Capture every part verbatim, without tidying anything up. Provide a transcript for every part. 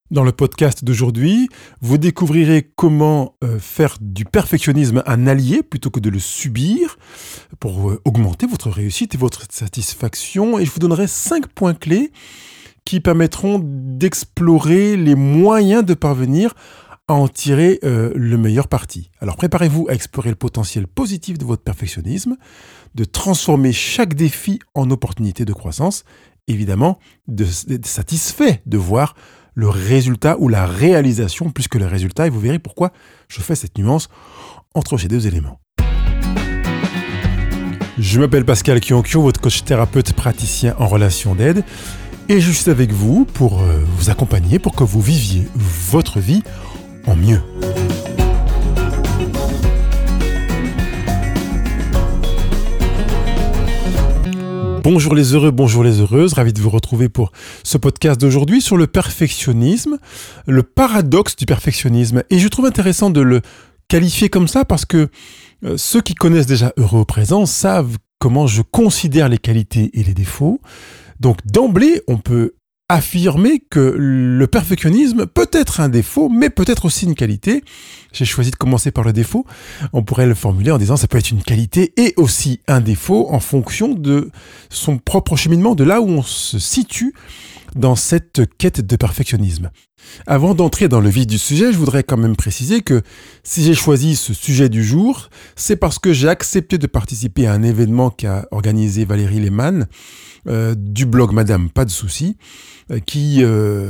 Dans le podcast d'aujourd'hui, vous découvrirez comment euh, faire du perfectionnisme un allié plutôt que de le subir pour euh, augmenter votre réussite et votre satisfaction. Et je vous donnerai cinq points clés qui permettront d'explorer les moyens de parvenir à en tirer euh, le meilleur parti. Alors préparez-vous à explorer le potentiel positif de votre perfectionnisme, de transformer chaque défi en opportunité de croissance, évidemment d'être satisfait de voir le résultat ou la réalisation plus que le résultat, et vous verrez pourquoi je fais cette nuance entre ces deux éléments. Je m'appelle Pascal Kionkion, votre coach thérapeute praticien en relation d'aide, et je suis avec vous pour euh, vous accompagner pour que vous viviez votre vie en mieux. Bonjour les heureux, bonjour les heureuses, ravi de vous retrouver pour ce podcast d'aujourd'hui sur le perfectionnisme, le paradoxe du perfectionnisme. Et je trouve intéressant de le qualifier comme ça parce que euh, ceux qui connaissent déjà Heureux au présent savent comment je considère les qualités et les défauts. Donc d'emblée, on peut affirmer que le perfectionnisme peut être un défaut, mais peut être aussi une qualité. J'ai choisi de commencer par le défaut. On pourrait le formuler en disant que ça peut être une qualité et aussi un défaut en fonction de son propre cheminement, de là où on se situe dans cette quête de perfectionnisme. Avant d'entrer dans le vif du sujet, je voudrais quand même préciser que si j'ai choisi ce sujet du jour, c'est parce que j'ai accepté de participer à un événement qu'a organisé Valérie Lehmann euh, du blog Madame Pas de Soucis, euh, qui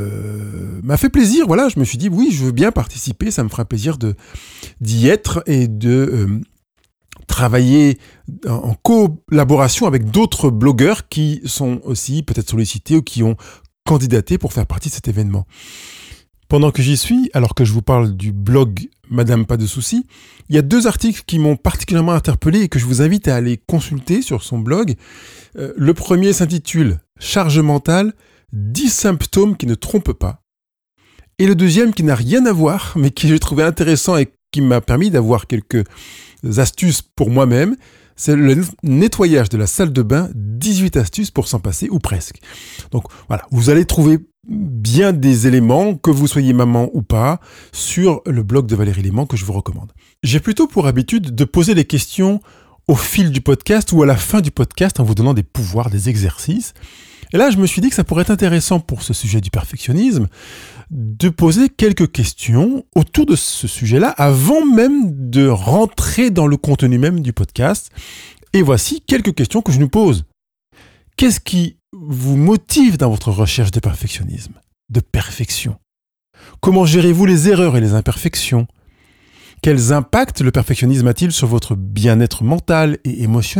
euh, m'a fait plaisir. Voilà, je me suis dit oui, je veux bien participer, ça me fera plaisir de d'y être et de euh, travailler en collaboration avec d'autres blogueurs qui sont aussi peut-être sollicités ou qui ont candidaté pour faire partie de cet événement. Pendant que j'y suis, alors que je vous parle du blog Madame Pas de Soucis, il y a deux articles qui m'ont particulièrement interpellé et que je vous invite à aller consulter sur son blog. Euh, le premier s'intitule « Charge mentale, dix symptômes qui ne trompent pas ». Et le deuxième qui n'a rien à voir, mais qui j'ai trouvé intéressant et qui m'a permis d'avoir quelques astuces pour moi-même, c'est le nettoyage de la salle de bain, dix-huit astuces pour s'en passer ou presque. Donc voilà, vous allez trouver bien des éléments, que vous soyez maman ou pas, sur le blog de Valérie Lehmann que je vous recommande. J'ai plutôt pour habitude de poser les questions au fil du podcast ou à la fin du podcast en vous donnant des pouvoirs, des exercices. Et là, je me suis dit que ça pourrait être intéressant pour ce sujet du perfectionnisme de poser quelques questions autour de ce sujet-là avant même de rentrer dans le contenu même du podcast. Et voici quelques questions que je nous pose. Qu'est-ce qui vous motive dans votre recherche de perfectionnisme, de perfection ? Comment gérez-vous les erreurs et les imperfections ? Quels impacts le perfectionnisme a-t-il sur votre bien-être mental et émotionnel ?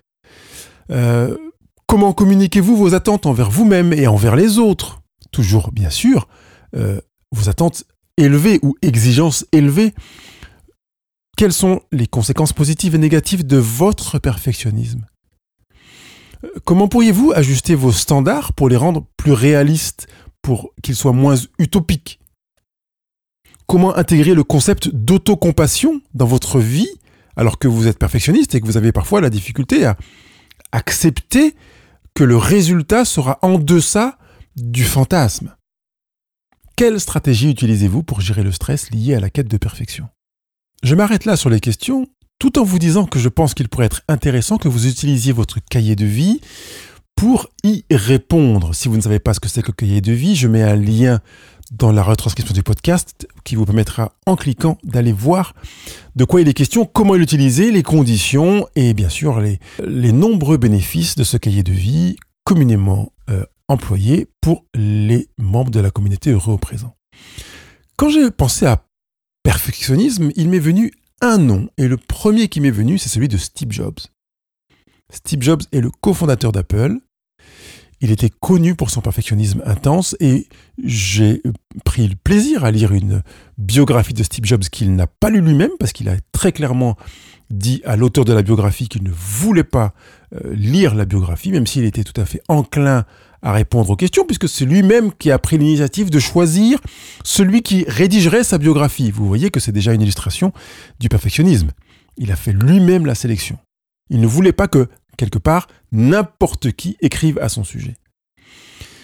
euh, Comment communiquez-vous vos attentes envers vous-même et envers les autres ? Toujours, bien sûr, euh, vos attentes élevées ou exigences élevées. Quelles sont les conséquences positives et négatives de votre perfectionnisme ? Comment pourriez-vous ajuster vos standards pour les rendre plus réalistes, pour qu'ils soient moins utopiques ? Comment intégrer le concept d'autocompassion dans votre vie alors que vous êtes perfectionniste et que vous avez parfois la difficulté à accepter que le résultat sera en deçà du fantasme ? Quelle stratégie utilisez-vous pour gérer le stress lié à la quête de perfection ? Je m'arrête là sur les questions, tout en vous disant que je pense qu'il pourrait être intéressant que vous utilisiez votre cahier de vie pour y répondre. Si vous ne savez pas ce que c'est que le cahier de vie, je mets un lien dans la retranscription du podcast qui vous permettra, en cliquant, d'aller voir de quoi il est question, comment l'utiliser, les conditions et bien sûr les, les nombreux bénéfices de ce cahier de vie communément euh, employé pour les membres de la communauté Heureux au présent. Quand j'ai pensé à perfectionnisme, il m'est venu un nom, et le premier qui m'est venu, c'est celui de Steve Jobs. Steve Jobs est le cofondateur d'Apple. Il était connu pour son perfectionnisme intense et j'ai pris le plaisir à lire une biographie de Steve Jobs qu'il n'a pas lu lui-même parce qu'il a très clairement dit à l'auteur de la biographie qu'il ne voulait pas euh, lire la biographie, même s'il était tout à fait enclin à répondre aux questions, puisque c'est lui-même qui a pris l'initiative de choisir celui qui rédigerait sa biographie. Vous voyez que c'est déjà une illustration du perfectionnisme. Il a fait lui-même la sélection. Il ne voulait pas que, quelque part, n'importe qui écrive à son sujet.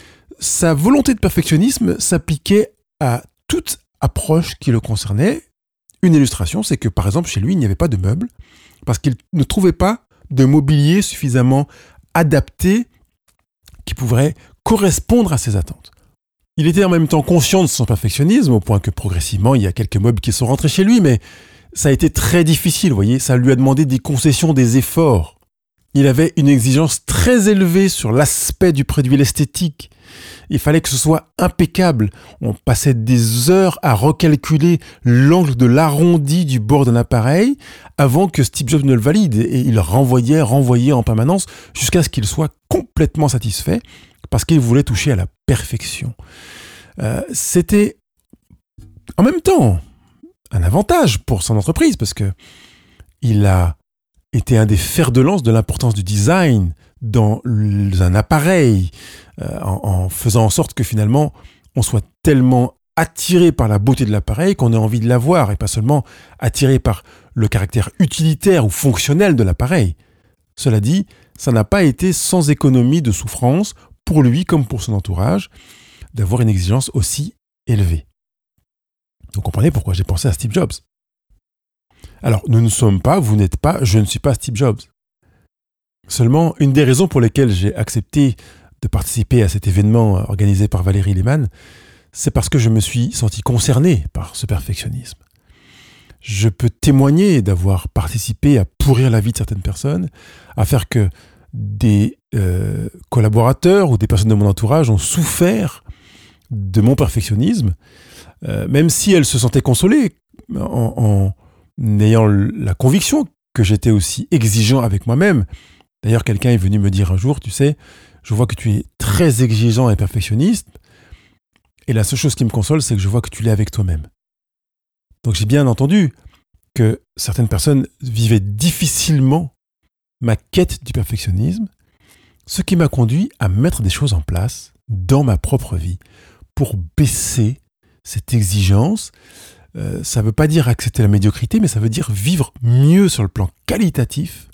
sa volonté de perfectionnisme s'appliquait à toute approche qui le concernait. Une illustration, c'est que par exemple chez lui, il n'y avait pas de meubles parce qu'il ne trouvait pas de mobilier suffisamment adapté qui pourrait correspondre à ses attentes. Il était en même temps conscient de son perfectionnisme, au point que progressivement, il y a quelques meubles qui sont rentrés chez lui, mais ça a été très difficile, vous voyez, ça lui a demandé des concessions, des efforts. Il avait une exigence très élevée sur l'aspect du produit, l'esthétique. Il fallait que ce soit impeccable. On passait des heures à recalculer l'angle de l'arrondi du bord d'un appareil avant que Steve Jobs ne le valide. Et il renvoyait, renvoyait en permanence jusqu'à ce qu'il soit complètement satisfait parce qu'il voulait toucher à la perfection. Euh, c'était en même temps un avantage pour son entreprise parce que il a été un des fers de lance de l'importance du design dans un appareil, euh, en, en faisant en sorte que finalement on soit tellement attiré par la beauté de l'appareil qu'on ait envie de l'avoir et pas seulement attiré par le caractère utilitaire ou fonctionnel de l'appareil. Cela dit, ça n'a pas été sans économie de souffrance pour lui comme pour son entourage d'avoir une exigence aussi élevée. Vous comprenez pourquoi j'ai pensé à Steve Jobs. Alors, nous ne sommes pas, vous n'êtes pas, je ne suis pas Steve Jobs. Seulement, une des raisons pour lesquelles j'ai accepté de participer à cet événement organisé par Valérie Lehmann, c'est parce que je me suis senti concerné par ce perfectionnisme. Je peux témoigner d'avoir participé à pourrir la vie de certaines personnes, à faire que des euh, collaborateurs ou des personnes de mon entourage ont souffert de mon perfectionnisme, euh, même si elles se sentaient consolées en, en ayant la conviction que j'étais aussi exigeant avec moi-même. D'ailleurs, quelqu'un est venu me dire un jour, tu sais, je vois que tu es très exigeant et perfectionniste, et la seule chose qui me console, c'est que je vois que tu l'es avec toi-même. Donc j'ai bien entendu que certaines personnes vivaient difficilement ma quête du perfectionnisme, ce qui m'a conduit à mettre des choses en place dans ma propre vie pour baisser cette exigence. Euh, ça ne veut pas dire accepter la médiocrité, mais ça veut dire vivre mieux sur le plan qualitatif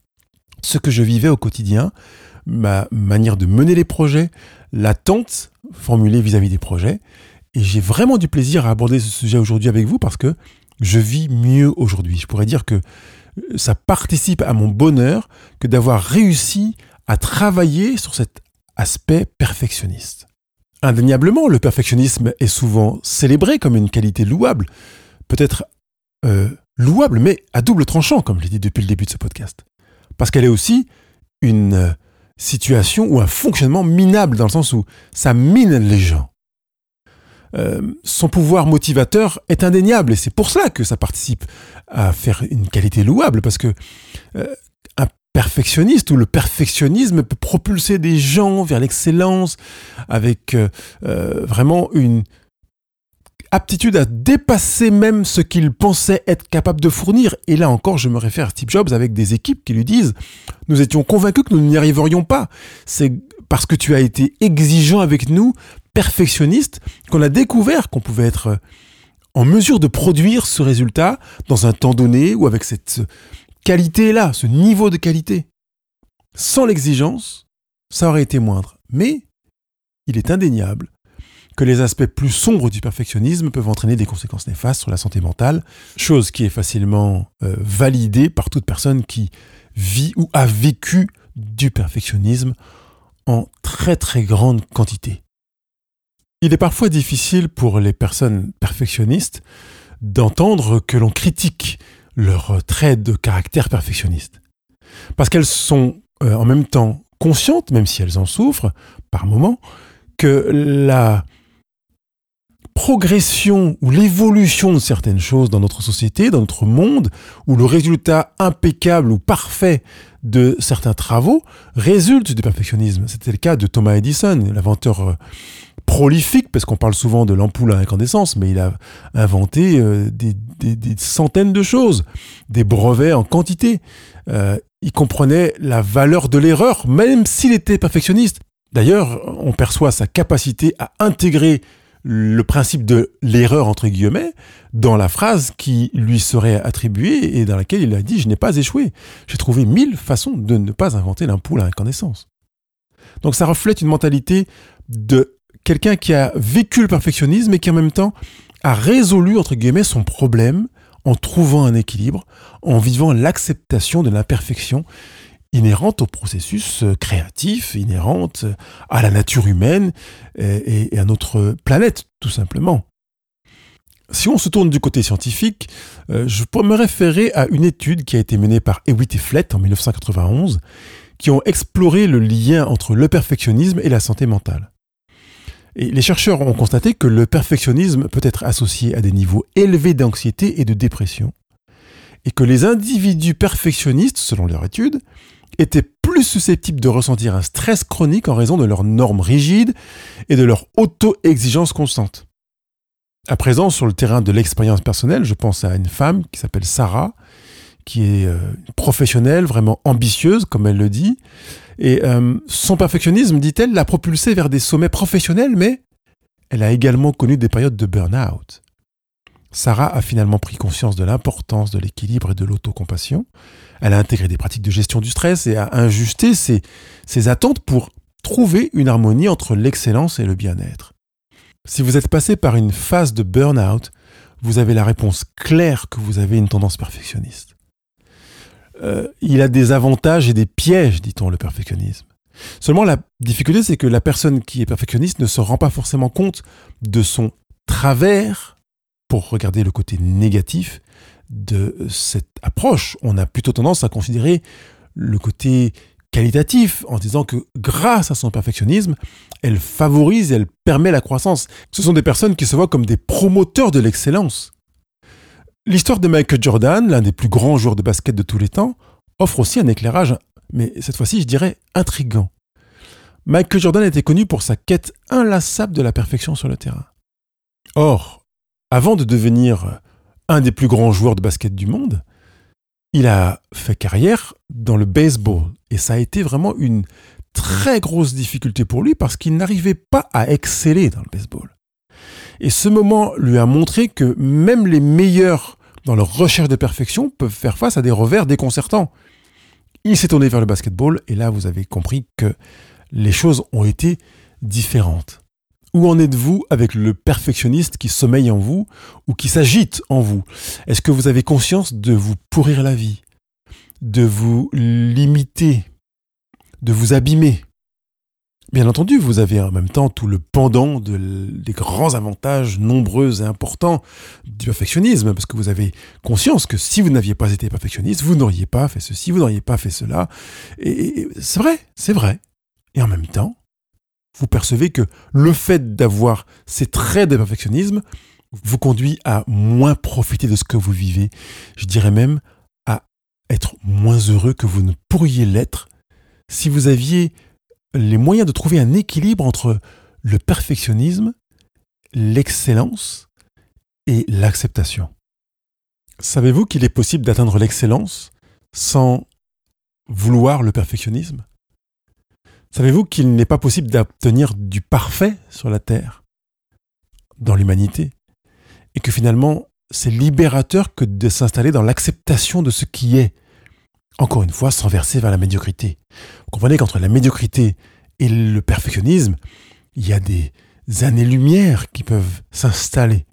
ce que je vivais au quotidien, ma manière de mener les projets, l'attente formulée vis-à-vis des projets. Et j'ai vraiment du plaisir à aborder ce sujet aujourd'hui avec vous parce que je vis mieux aujourd'hui. Je pourrais dire que ça participe à mon bonheur que d'avoir réussi à travailler sur cet aspect perfectionniste. Indéniablement, le perfectionnisme est souvent célébré comme une qualité louable, peut-être euh, louable, mais à double tranchant, comme je l'ai dit depuis le début de ce podcast. Parce qu'elle est aussi une situation ou un fonctionnement minable, dans le sens où ça mine les gens. Euh, son pouvoir motivateur est indéniable, et c'est pour cela que ça participe à faire une qualité louable, parce que euh, un perfectionniste ou le perfectionnisme peut propulser des gens vers l'excellence avec euh, euh, vraiment une aptitude à dépasser même ce qu'il pensait être capable de fournir. Et là encore, je me réfère à Steve Jobs avec des équipes qui lui disent « Nous étions convaincus que nous n'y arriverions pas. C'est parce que tu as été exigeant avec nous, perfectionniste, qu'on a découvert qu'on pouvait être en mesure de produire ce résultat dans un temps donné ou avec cette qualité-là, ce niveau de qualité. Sans l'exigence, ça aurait été moindre. Mais il est indéniable que les aspects plus sombres du perfectionnisme peuvent entraîner des conséquences néfastes sur la santé mentale, chose qui est facilement euh, validée par toute personne qui vit ou a vécu du perfectionnisme en très très grande quantité. Il est parfois difficile pour les personnes perfectionnistes d'entendre que l'on critique leurs traits de caractère perfectionniste. Parce qu'elles sont euh, en même temps conscientes, même si elles en souffrent par moments, que la progression ou l'évolution de certaines choses dans notre société, dans notre monde, ou le résultat impeccable ou parfait de certains travaux résulte du perfectionnisme. C'était le cas de Thomas Edison, l'inventeur prolifique, parce qu'on parle souvent de l'ampoule à incandescence, mais il a inventé euh, des, des, des centaines de choses, des brevets en quantité. Euh, il comprenait la valeur de l'erreur, même s'il était perfectionniste. D'ailleurs, on perçoit sa capacité à intégrer le principe de l'erreur, entre guillemets, dans la phrase qui lui serait attribuée et dans laquelle il a dit « Je n'ai pas échoué. J'ai trouvé mille façons de ne pas inventer l'ampoule à incandescence. » Donc ça reflète une mentalité de quelqu'un qui a vécu le perfectionnisme et qui en même temps a résolu, entre guillemets, son problème en trouvant un équilibre, en vivant l'acceptation de l'imperfection inhérente au processus créatif, inhérente à la nature humaine et à notre planète, tout simplement. Si on se tourne du côté scientifique, euh, je peux me référer à une étude qui a été menée par Hewitt et Flett en dix-neuf cent quatre-vingt-onze, qui ont exploré le lien entre le perfectionnisme et la santé mentale. Et les chercheurs ont constaté que le perfectionnisme peut être associé à des niveaux élevés d'anxiété et de dépression, et que les individus perfectionnistes, selon leur étude, étaient plus susceptibles de ressentir un stress chronique en raison de leurs normes rigides et de leur auto-exigence constante. À présent, sur le terrain de l'expérience personnelle, je pense à une femme qui s'appelle Sarah, qui est euh, professionnelle, vraiment ambitieuse, comme elle le dit. Et euh, son perfectionnisme, dit-elle, l'a propulsée vers des sommets professionnels, mais elle a également connu des périodes de burn-out. Sarah a finalement pris conscience de l'importance de l'équilibre et de l'autocompassion. Elle a intégré des pratiques de gestion du stress et a ajusté ses, ses attentes pour trouver une harmonie entre l'excellence et le bien-être. Si vous êtes passé par une phase de burn-out, vous avez la réponse claire que vous avez une tendance perfectionniste. Euh, il a des avantages et des pièges, dit-on, le perfectionnisme. Seulement, la difficulté, c'est que la personne qui est perfectionniste ne se rend pas forcément compte de son travers pour regarder le côté négatif de cette approche. On a plutôt tendance à considérer le côté qualitatif en disant que grâce à son perfectionnisme, elle favorise et elle permet la croissance. Ce sont des personnes qui se voient comme des promoteurs de l'excellence. L'histoire de Michael Jordan, l'un des plus grands joueurs de basket de tous les temps, offre aussi un éclairage, mais cette fois-ci, je dirais, intriguant. Michael Jordan était connu pour sa quête inlassable de la perfection sur le terrain. Or, avant de devenir un des plus grands joueurs de basket du monde, il a fait carrière dans le baseball. Et ça a été vraiment une très grosse difficulté pour lui parce qu'il n'arrivait pas à exceller dans le baseball. Et ce moment lui a montré que même les meilleurs dans leur recherche de perfection peuvent faire face à des revers déconcertants. Il s'est tourné vers le basketball et là vous avez compris que les choses ont été différentes. Où en êtes-vous avec le perfectionniste qui sommeille en vous ou qui s'agite en vous ? Est-ce que vous avez conscience de vous pourrir la vie, de vous limiter, de vous abîmer ? Bien entendu, vous avez en même temps tout le pendant de, des grands avantages nombreux et importants du perfectionnisme, parce que vous avez conscience que si vous n'aviez pas été perfectionniste, vous n'auriez pas fait ceci, vous n'auriez pas fait cela. Et, et c'est vrai, c'est vrai. Et en même temps, vous percevez que le fait d'avoir ces traits de perfectionnisme vous conduit à moins profiter de ce que vous vivez. Je dirais même à être moins heureux que vous ne pourriez l'être si vous aviez les moyens de trouver un équilibre entre le perfectionnisme, l'excellence et l'acceptation. Savez-vous qu'il est possible d'atteindre l'excellence sans vouloir le perfectionnisme ? Savez-vous qu'il n'est pas possible d'obtenir du parfait sur la Terre, dans l'humanité, et que finalement, c'est libérateur que de s'installer dans l'acceptation de ce qui est, encore une fois, sans verser vers la médiocrité. Vous comprenez qu'entre la médiocrité et le perfectionnisme, il y a des années-lumière qui peuvent s'installer.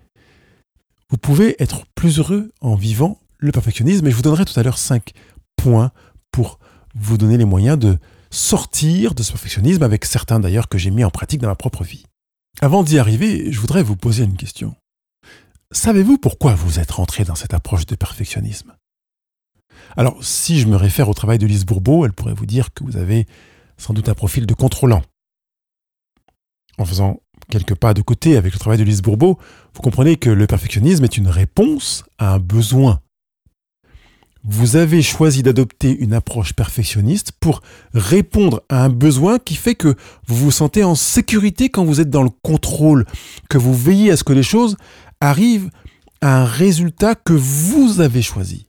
Vous pouvez être plus heureux en vivant le perfectionnisme, et je vous donnerai tout à l'heure cinq points pour vous donner les moyens de sortir de ce perfectionnisme, avec certains d'ailleurs que j'ai mis en pratique dans ma propre vie. Avant d'y arriver, je voudrais vous poser une question. Savez-vous pourquoi vous êtes rentré dans cette approche de perfectionnisme ? Alors, si je me réfère au travail de Lise Bourbeau, elle pourrait vous dire que vous avez sans doute un profil de contrôlant. En faisant quelques pas de côté avec le travail de Lise Bourbeau, vous comprenez que le perfectionnisme est une réponse à un besoin. Vous avez choisi d'adopter une approche perfectionniste pour répondre à un besoin qui fait que vous vous sentez en sécurité quand vous êtes dans le contrôle, que vous veillez à ce que les choses arrivent à un résultat que vous avez choisi.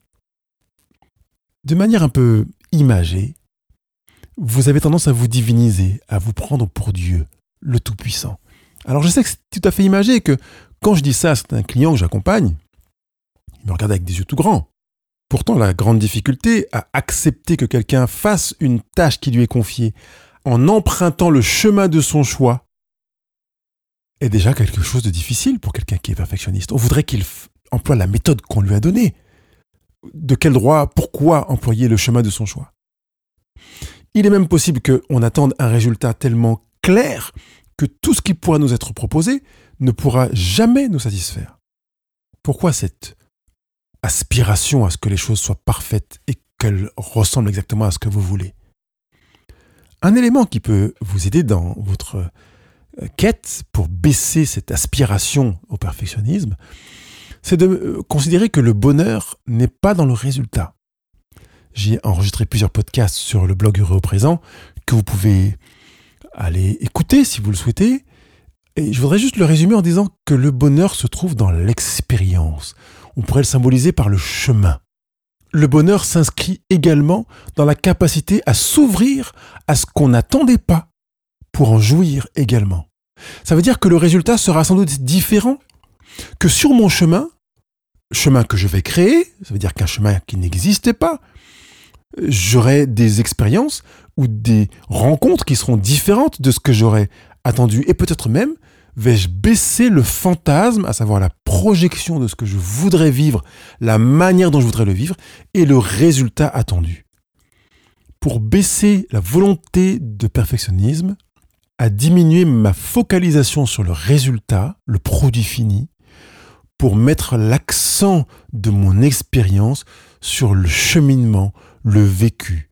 De manière un peu imagée, vous avez tendance à vous diviniser, à vous prendre pour Dieu, le Tout-Puissant. Alors je sais que c'est tout à fait imagé et que quand je dis ça à certains clients que j'accompagne, ils me regardent avec des yeux tout grands. Pourtant, la grande difficulté à accepter que quelqu'un fasse une tâche qui lui est confiée en empruntant le chemin de son choix est déjà quelque chose de difficile pour quelqu'un qui est perfectionniste. On voudrait qu'il f- emploie la méthode qu'on lui a donnée. De quel droit, pourquoi employer le chemin de son choix? Il est même possible qu'on attende un résultat tellement clair que tout ce qui pourra nous être proposé ne pourra jamais nous satisfaire. Pourquoi cette aspiration à ce que les choses soient parfaites et qu'elles ressemblent exactement à ce que vous voulez? Un élément qui peut vous aider dans votre quête pour baisser cette aspiration au perfectionnisme, c'est de considérer que le bonheur n'est pas dans le résultat. J'ai enregistré plusieurs podcasts sur le blog Heureux au présent que vous pouvez aller écouter si vous le souhaitez. Et je voudrais juste le résumer en disant que le bonheur se trouve dans l'expérience. On pourrait le symboliser par le chemin. Le bonheur s'inscrit également dans la capacité à s'ouvrir à ce qu'on n'attendait pas pour en jouir également. Ça veut dire que le résultat sera sans doute différent, que sur mon chemin, chemin que je vais créer, ça veut dire qu'un chemin qui n'existait pas, j'aurai des expériences ou des rencontres qui seront différentes de ce que j'aurais attendu. Et peut-être même, vais-je baisser le fantasme, à savoir la projection de ce que je voudrais vivre, la manière dont je voudrais le vivre, et le résultat attendu. Pour baisser la volonté de perfectionnisme, à diminuer ma focalisation sur le résultat, le produit fini, pour mettre l'accent de mon expérience sur le cheminement, le vécu.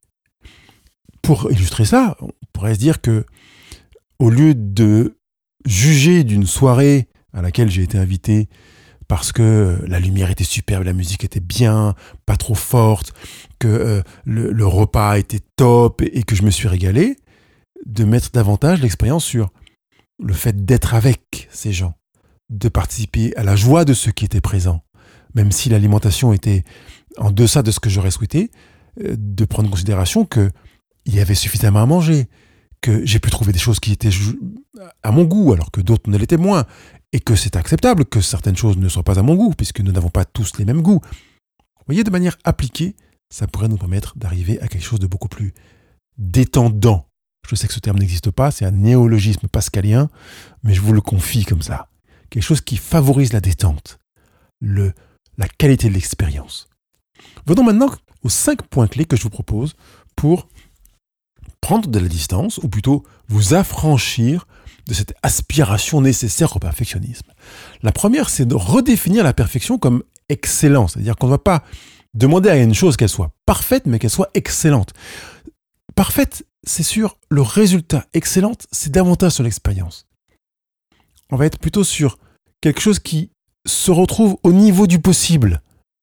Pour illustrer ça, on pourrait se dire que au lieu de juger d'une soirée à laquelle j'ai été invité parce que la lumière était superbe, la musique était bien, pas trop forte, que euh, le, le repas était top et, et que je me suis régalé, de mettre davantage l'expérience sur le fait d'être avec ces gens, de participer à la joie de ceux qui étaient présents, même si l'alimentation était en deçà de ce que j'aurais souhaité, euh, de prendre en considération qu'il y avait suffisamment à manger, que j'ai pu trouver des choses qui étaient à mon goût, alors que d'autres ne l'étaient moins, et que c'est acceptable que certaines choses ne soient pas à mon goût, puisque nous n'avons pas tous les mêmes goûts. Vous voyez, de manière appliquée, ça pourrait nous permettre d'arriver à quelque chose de beaucoup plus détendant. Je sais que ce terme n'existe pas, c'est un néologisme pascalien, mais je vous le confie comme ça. Quelque chose qui favorise la détente, le, la qualité de l'expérience. Venons maintenant aux cinq points clés que je vous propose pour prendre de la distance, ou plutôt vous affranchir de cette aspiration nécessaire au perfectionnisme. La première, c'est de redéfinir la perfection comme excellence, c'est-à-dire qu'on ne va pas demander à une chose qu'elle soit parfaite, mais qu'elle soit excellente. Parfaite, c'est sûr, le résultat. Excellente, c'est davantage sur l'expérience. On va être plutôt sur quelque chose qui se retrouve au niveau du possible,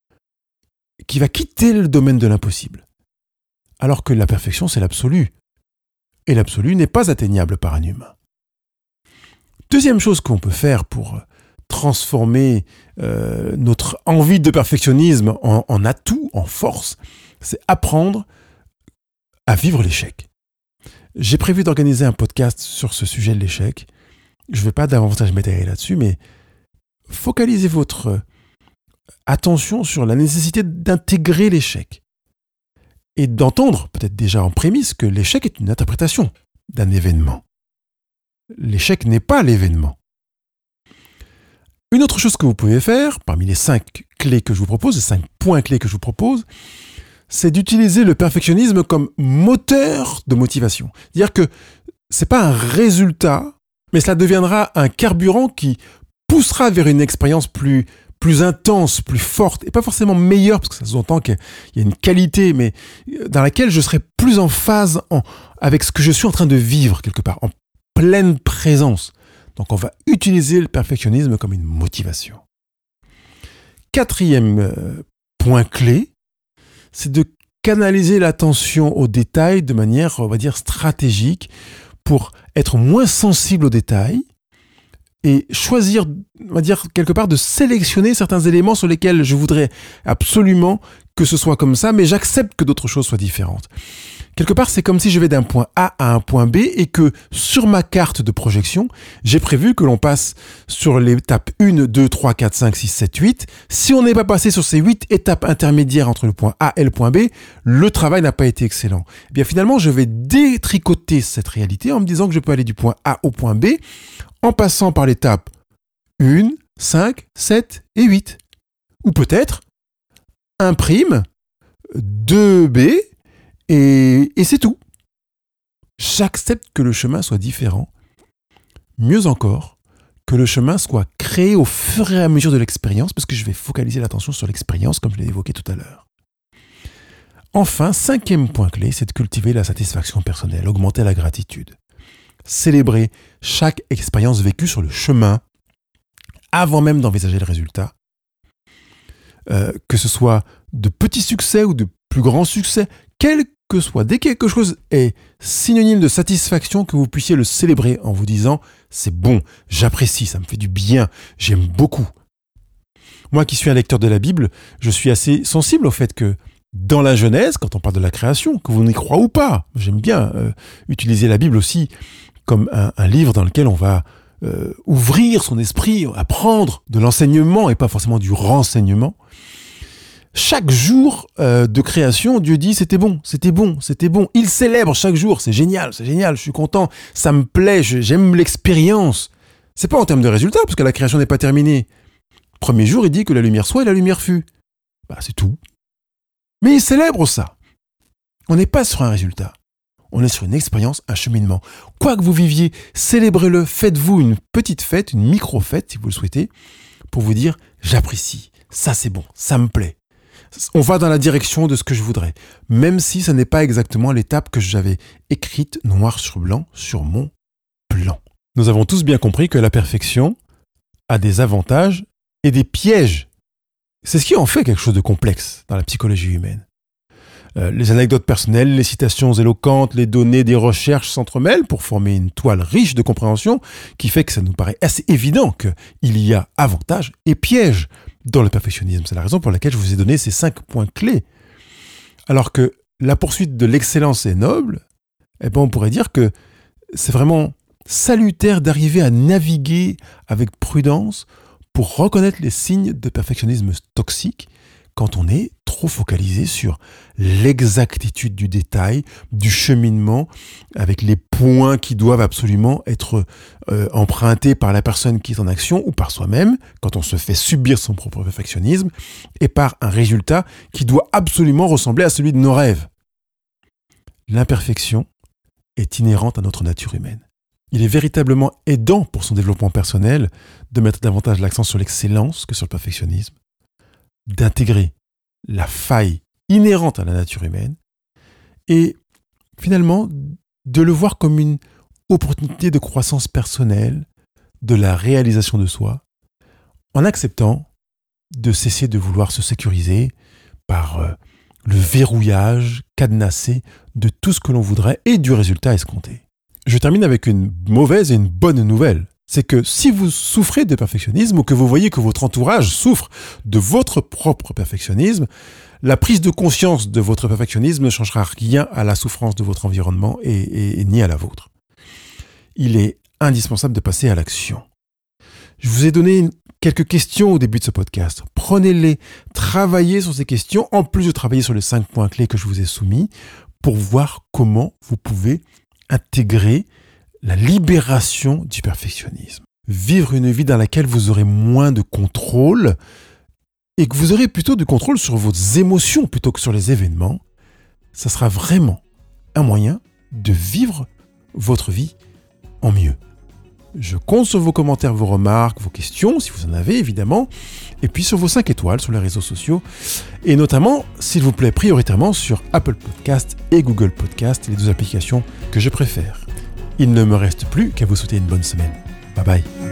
qui va quitter le domaine de l'impossible. Alors que la perfection, c'est l'absolu. Et l'absolu n'est pas atteignable par un humain. Deuxième chose qu'on peut faire pour transformer euh, notre envie de perfectionnisme en, en atout, en force, c'est apprendre à vivre l'échec. J'ai prévu d'organiser un podcast sur ce sujet de l'échec. Je ne vais pas davantage m'étaler là-dessus, mais focalisez votre attention sur la nécessité d'intégrer l'échec et d'entendre, peut-être déjà en prémisse, que l'échec est une interprétation d'un événement. L'échec n'est pas l'événement. Une autre chose que vous pouvez faire, parmi les cinq clés que je vous propose, les cinq points clés que je vous propose, c'est d'utiliser le perfectionnisme comme moteur de motivation. C'est-à-dire que ce n'est pas un résultat, mais cela deviendra un carburant qui poussera vers une expérience plus, plus intense, plus forte, et pas forcément meilleure, parce que ça sous-entend qu'il y a une qualité, mais dans laquelle je serai plus en phase en, avec ce que je suis en train de vivre quelque part, en pleine présence. Donc on va utiliser le perfectionnisme comme une motivation. Quatrième euh, point clé, c'est de canaliser l'attention aux détails de manière, on va dire, stratégique pour être moins sensible aux détails et choisir, on va dire, quelque part de sélectionner certains éléments sur lesquels je voudrais absolument que ce soit comme ça, mais j'accepte que d'autres choses soient différentes. Quelque part, c'est comme si je vais d'un point A à un point B et que sur ma carte de projection, j'ai prévu que l'on passe sur l'étape un, deux, trois, quatre, cinq, six, sept, huit. Si on n'est pas passé sur ces huit étapes intermédiaires entre le point A et le point B, le travail n'a pas été excellent. Eh bien, finalement, je vais détricoter cette réalité en me disant que je peux aller du point A au point B en passant par l'étape un, cinq, sept et huit. Ou peut-être un prime, deux B et, et c'est tout. J'accepte que le chemin soit différent. Mieux encore, que le chemin soit créé au fur et à mesure de l'expérience, parce que je vais focaliser l'attention sur l'expérience, comme je l'ai évoqué tout à l'heure. Enfin, cinquième point clé, c'est de cultiver la satisfaction personnelle, augmenter la gratitude. Célébrer chaque expérience vécue sur le chemin, avant même d'envisager le résultat. Euh, que ce soit de petits succès ou de plus grands succès, quel que soit, dès que quelque chose est synonyme de satisfaction, que vous puissiez le célébrer en vous disant « c'est bon, j'apprécie, ça me fait du bien, j'aime beaucoup ». Moi qui suis un lecteur de la Bible, je suis assez sensible au fait que dans la Genèse, quand on parle de la création, que vous n'y croyez ou pas, j'aime bien euh, utiliser la Bible aussi comme un, un livre dans lequel on va euh, ouvrir son esprit, apprendre de l'enseignement et pas forcément du renseignement. Chaque jour euh, de création, Dieu dit c'était bon, c'était bon, c'était bon. Il célèbre chaque jour, c'est génial, c'est génial, je suis content, ça me plaît, je, j'aime l'expérience. C'est pas en termes de résultat, parce que la création n'est pas terminée. Premier jour, il dit que la lumière soit et la lumière fut. Bah, c'est tout. Mais il célèbre ça. On n'est pas sur un résultat. On est sur une expérience, un cheminement. Quoi que vous viviez, célébrez-le, faites-vous une petite fête, une micro-fête, si vous le souhaitez, pour vous dire j'apprécie, ça c'est bon, ça me plaît. On va dans la direction de ce que je voudrais, même si ce n'est pas exactement l'étape que j'avais écrite noir sur blanc sur mon plan. Nous avons tous bien compris que la perfection a des avantages et des pièges. C'est ce qui en fait quelque chose de complexe dans la psychologie humaine. Euh, les anecdotes personnelles, les citations éloquentes, les données des recherches s'entremêlent pour former une toile riche de compréhension qui fait que ça nous paraît assez évident qu'il y a avantages et pièges dans le perfectionnisme. C'est la raison pour laquelle je vous ai donné ces cinq points clés. Alors que la poursuite de l'excellence est noble, eh ben on pourrait dire que c'est vraiment salutaire d'arriver à naviguer avec prudence pour reconnaître les signes de perfectionnisme toxique quand on est trop focalisé sur l'exactitude du détail, du cheminement, avec les points qui doivent absolument être euh, empruntés par la personne qui est en action ou par soi-même, quand on se fait subir son propre perfectionnisme, et par un résultat qui doit absolument ressembler à celui de nos rêves. L'imperfection est inhérente à notre nature humaine. Il est véritablement aidant pour son développement personnel de mettre davantage l'accent sur l'excellence que sur le perfectionnisme, d'intégrer la faille inhérente à la nature humaine et finalement de le voir comme une opportunité de croissance personnelle, de la réalisation de soi, en acceptant de cesser de vouloir se sécuriser par euh, le verrouillage cadenassé de tout ce que l'on voudrait et du résultat escompté. Je termine avec une mauvaise et une bonne nouvelle. C'est que si vous souffrez de perfectionnisme ou que vous voyez que votre entourage souffre de votre propre perfectionnisme, la prise de conscience de votre perfectionnisme ne changera rien à la souffrance de votre environnement et, et, et ni à la vôtre. Il est indispensable de passer à l'action. Je vous ai donné quelques questions au début de ce podcast. Prenez-les, travaillez sur ces questions, en plus de travailler sur les cinq points clés que je vous ai soumis, pour voir comment vous pouvez intégrer la libération du perfectionnisme. Vivre une vie dans laquelle vous aurez moins de contrôle et que vous aurez plutôt de contrôle sur vos émotions plutôt que sur les événements, ça sera vraiment un moyen de vivre votre vie en mieux. Je compte sur vos commentaires, vos remarques, vos questions, si vous en avez évidemment, et puis sur vos cinq étoiles sur les réseaux sociaux, et notamment, s'il vous plaît, prioritairement sur Apple Podcast et Google Podcast, les deux applications que je préfère. Il ne me reste plus qu'à vous souhaiter une bonne semaine. Bye bye.